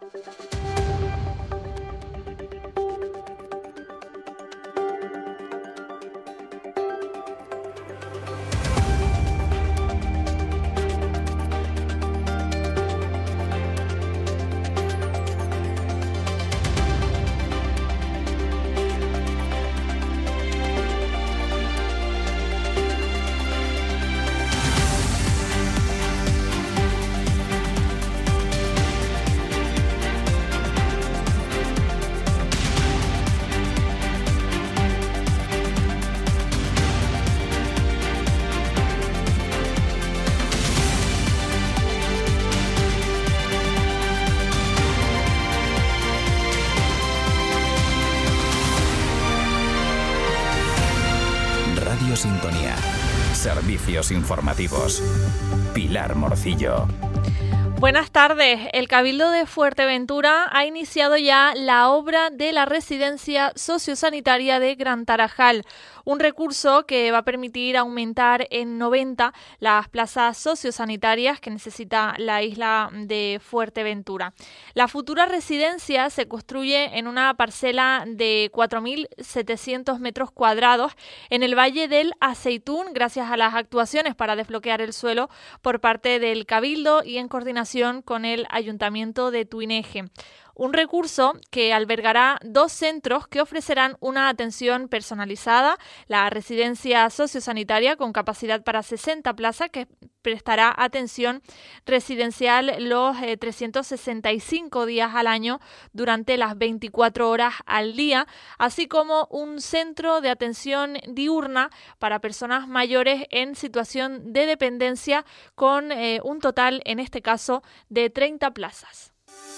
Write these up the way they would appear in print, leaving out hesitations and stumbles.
Sintonía. Servicios informativos. Pilar Morcillo. Buenas tardes. El Cabildo de Fuerteventura ha iniciado ya la obra de la residencia sociosanitaria de Gran Tarajal, un recurso que va a permitir aumentar en 90 las plazas sociosanitarias que necesita la isla de Fuerteventura. La futura residencia se construye en una parcela de 4.700 metros cuadrados en el Valle del Aceitún, gracias a las actuaciones para desbloquear el suelo por parte del Cabildo y en coordinación con el Ayuntamiento de Tuineje. Un recurso que albergará 2 centros que ofrecerán una atención personalizada, la residencia sociosanitaria con capacidad para 60 plazas que prestará atención residencial los 365 días al año durante las 24 horas al día, así como un centro de atención diurna para personas mayores en situación de dependencia con un total, en este caso, de 30 plazas.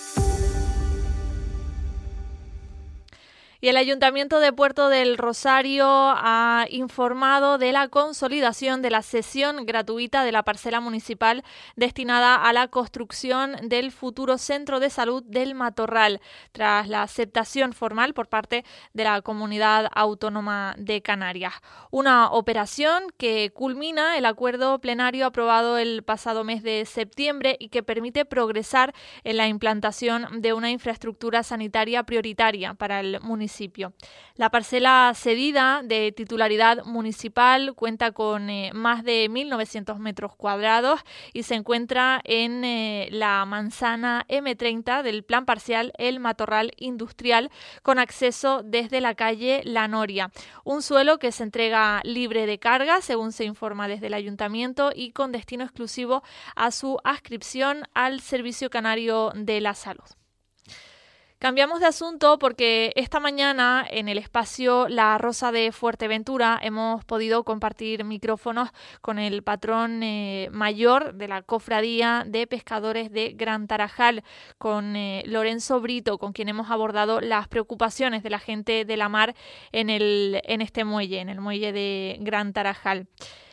Y el Ayuntamiento de Puerto del Rosario ha informado de la consolidación de la cesión gratuita de la parcela municipal destinada a la construcción del futuro Centro de Salud del Matorral, tras la aceptación formal por parte de la Comunidad Autónoma de Canarias. Una operación que culmina el acuerdo plenario aprobado el pasado mes de septiembre y que permite progresar en la implantación de una infraestructura sanitaria prioritaria para el municipio. La parcela cedida de titularidad municipal cuenta con más de 1.900 metros cuadrados y se encuentra en la manzana M30 del Plan Parcial El Matorral Industrial, con acceso desde la calle La Noria. Un suelo que se entrega libre de carga, según se informa desde el Ayuntamiento, y con destino exclusivo a su adscripción al Servicio Canario de la Salud. Cambiamos de asunto porque esta mañana en el espacio La Rosa de Fuerteventura hemos podido compartir micrófonos con el patrón mayor de la Cofradía de Pescadores de Gran Tarajal, con Lorenzo Brito, con quien hemos abordado las preocupaciones de la gente de la mar en este muelle, en el muelle de Gran Tarajal.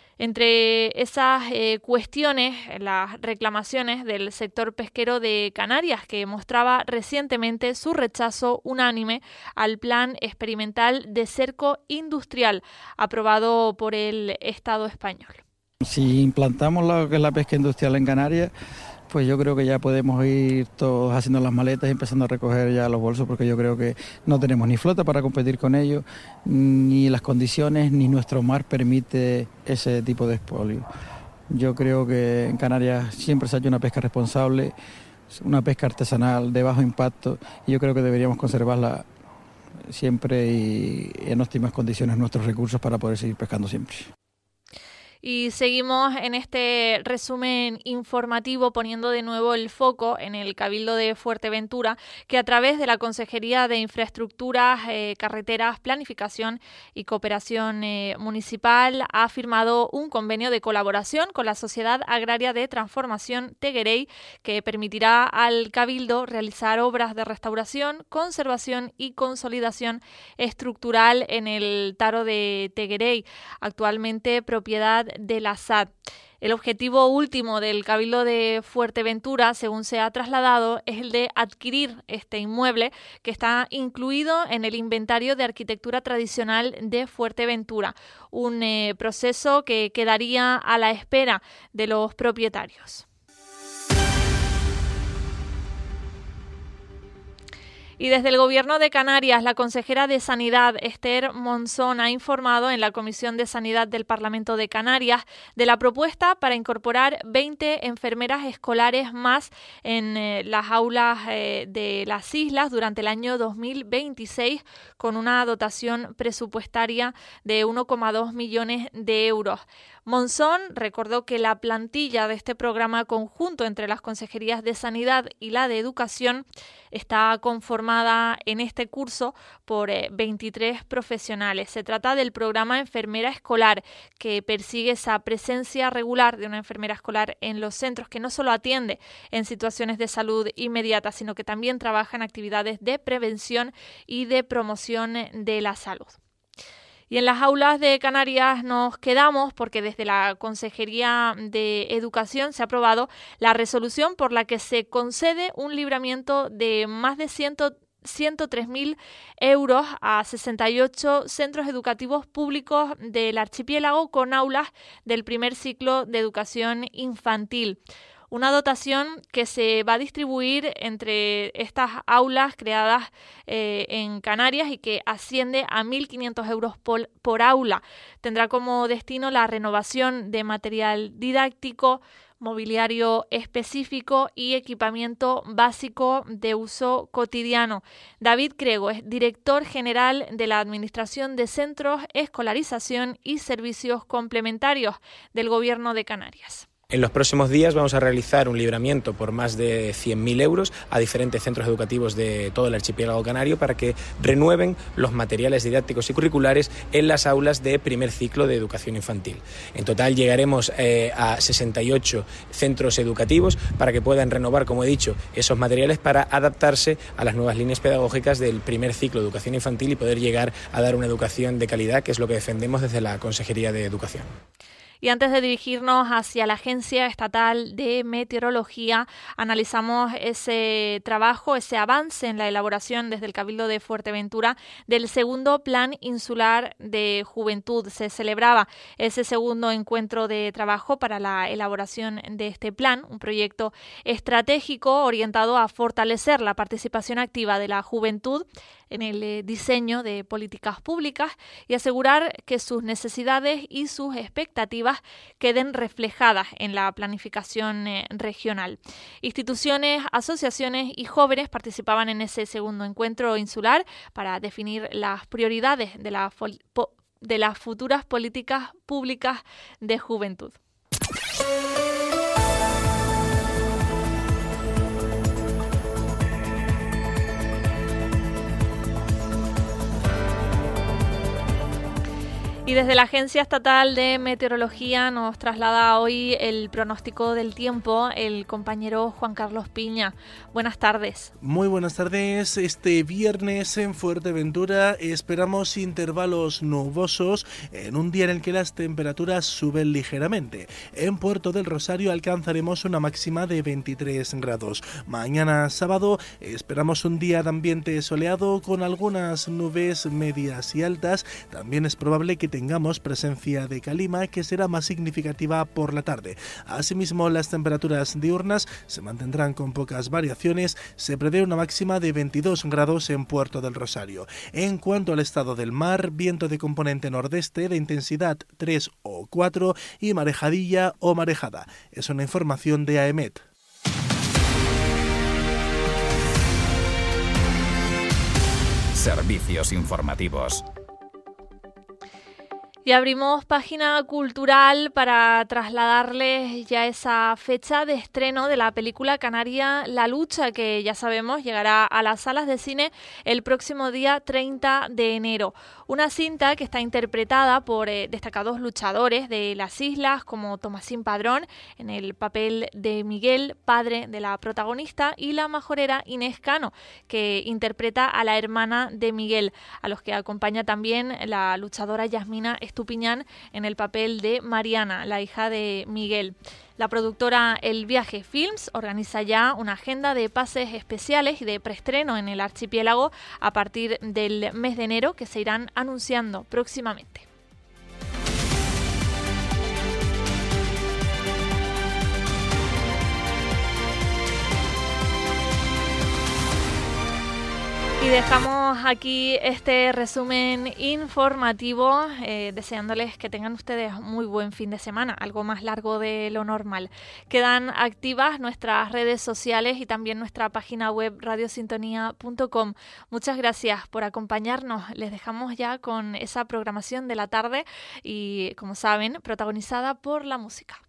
Entre esas cuestiones, las reclamaciones del sector pesquero de Canarias, que mostraba recientemente su rechazo unánime al plan experimental de cerco industrial aprobado por el Estado español. Si implantamos lo que es la pesca industrial en Canarias, pues yo creo que ya podemos ir todos haciendo las maletas y empezando a recoger ya los bolsos, porque yo creo que no tenemos ni flota para competir con ellos, ni las condiciones, ni nuestro mar permite ese tipo de expolio. Yo creo que en Canarias siempre se ha hecho una pesca responsable, una pesca artesanal de bajo impacto, y yo creo que deberíamos conservarla siempre y en óptimas condiciones nuestros recursos para poder seguir pescando siempre. Y seguimos en este resumen informativo poniendo de nuevo el foco en el Cabildo de Fuerteventura, que a través de la Consejería de Infraestructuras, Carreteras, Planificación y Cooperación Municipal ha firmado un convenio de colaboración con la Sociedad Agraria de Transformación Teguerey, que permitirá al Cabildo realizar obras de restauración, conservación y consolidación estructural en el Taro de Teguerey, actualmente propiedad de la SAD. El objetivo último del Cabildo de Fuerteventura, según se ha trasladado, es el de adquirir este inmueble, que está incluido en el inventario de arquitectura tradicional de Fuerteventura, un proceso que quedaría a la espera de los propietarios. Y desde el Gobierno de Canarias, la consejera de Sanidad, Esther Monzón, ha informado en la Comisión de Sanidad del Parlamento de Canarias de la propuesta para incorporar 20 enfermeras escolares más en las aulas de las islas durante el año 2026, con una dotación presupuestaria de 1,2 millones de euros. Monzón recordó que la plantilla de este programa conjunto entre las consejerías de Sanidad y la de Educación está conformada en este curso por 23 profesionales. Se trata del programa Enfermera Escolar, que persigue esa presencia regular de una enfermera escolar en los centros, que no solo atiende en situaciones de salud inmediata, sino que también trabaja en actividades de prevención y de promoción de la salud. Y en las aulas de Canarias nos quedamos porque desde la Consejería de Educación se ha aprobado la resolución por la que se concede un libramiento de más de 103.000 euros a 68 centros educativos públicos del archipiélago con aulas del primer ciclo de educación infantil. Una dotación que se va a distribuir entre estas aulas creadas en Canarias y que asciende a 1.500 euros por aula. Tendrá como destino la renovación de material didáctico, mobiliario específico y equipamiento básico de uso cotidiano. David Crego es director general de la Administración de Centros, Escolarización y Servicios Complementarios del Gobierno de Canarias. En los próximos días vamos a realizar un libramiento por más de 100.000 euros a diferentes centros educativos de todo el archipiélago canario para que renueven los materiales didácticos y curriculares en las aulas de primer ciclo de educación infantil. En total llegaremos a 68 centros educativos para que puedan renovar, como he dicho, esos materiales para adaptarse a las nuevas líneas pedagógicas del primer ciclo de educación infantil y poder llegar a dar una educación de calidad, que es lo que defendemos desde la Consejería de Educación. Y antes de dirigirnos hacia la Agencia Estatal de Meteorología, analizamos ese trabajo, ese avance en la elaboración desde el Cabildo de Fuerteventura del segundo Plan Insular de Juventud. Se celebraba ese segundo encuentro de trabajo para la elaboración de este plan, un proyecto estratégico orientado a fortalecer la participación activa de la juventud en el diseño de políticas públicas y asegurar que sus necesidades y sus expectativas queden reflejadas en la planificación regional. Instituciones, asociaciones y jóvenes participaban en ese segundo encuentro insular para definir las prioridades de las futuras políticas públicas de juventud. Y desde la Agencia Estatal de Meteorología nos traslada hoy el pronóstico del tiempo el compañero Juan Carlos Piña. Buenas tardes. Muy buenas tardes. Este viernes en Fuerteventura esperamos intervalos nubosos en un día en el que las temperaturas suben ligeramente. En Puerto del Rosario alcanzaremos una máxima de 23 grados. Mañana sábado esperamos un día de ambiente soleado con algunas nubes medias y altas. También es probable que tengamos presencia de calima, que será más significativa por la tarde. Asimismo, las temperaturas diurnas se mantendrán con pocas variaciones. Se prevé una máxima de 22 grados en Puerto del Rosario. En cuanto al estado del mar, viento de componente nordeste de intensidad 3 o 4 y marejadilla o marejada. Es una información de AEMET. Servicios informativos. Y abrimos página cultural para trasladarles ya esa fecha de estreno de la película canaria La Lucha, que ya sabemos llegará a las salas de cine el próximo día 30 de enero. Una cinta que está interpretada por destacados luchadores de las islas como Tomasín Padrón en el papel de Miguel, padre de la protagonista, y la majorera Inés Cano, que interpreta a la hermana de Miguel, a los que acompaña también la luchadora Yasmina Estupiñán en el papel de Mariana, la hija de Miguel. La productora El Viaje Films organiza ya una agenda de pases especiales y de preestreno en el archipiélago a partir del mes de enero, que se irán anunciando próximamente. dejamos aquí este resumen informativo, deseándoles que tengan ustedes muy buen fin de semana, algo más largo de lo normal. Quedan activas nuestras redes sociales y también nuestra página web radiosintonía.com. Muchas gracias por acompañarnos. Les dejamos ya con esa programación de la tarde y, como saben, protagonizada por la música.